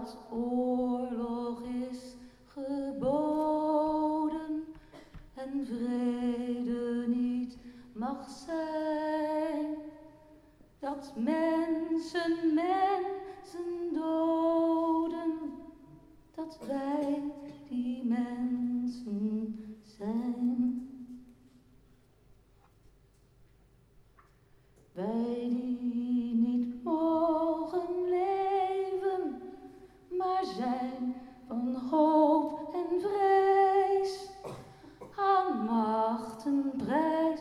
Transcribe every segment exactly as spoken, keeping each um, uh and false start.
dat oorlog is geboden en vrede niet mag zijn, dat mensen mensen doden, dat wij die mensen zijn. Wij die niet mogen leven, maar zijn van hoop en vrees, aan machten prijs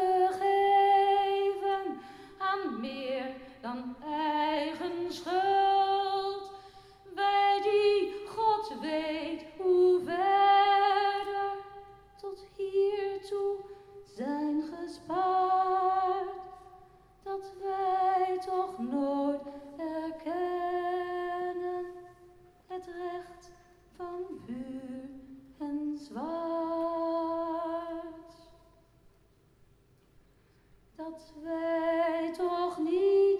gegeven, aan meer dan eigen schuld. Wij die God weet hoe verder tot hiertoe zijn gespaard, dat wij toch nooit erkennen het recht van vuur en zwaard. Dat wij toch niet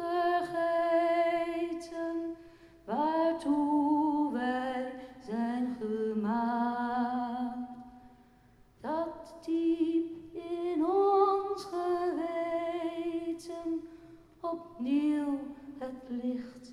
vergeten waartoe wij zijn gemaakt, dat diep in ons geweten opnieuw het licht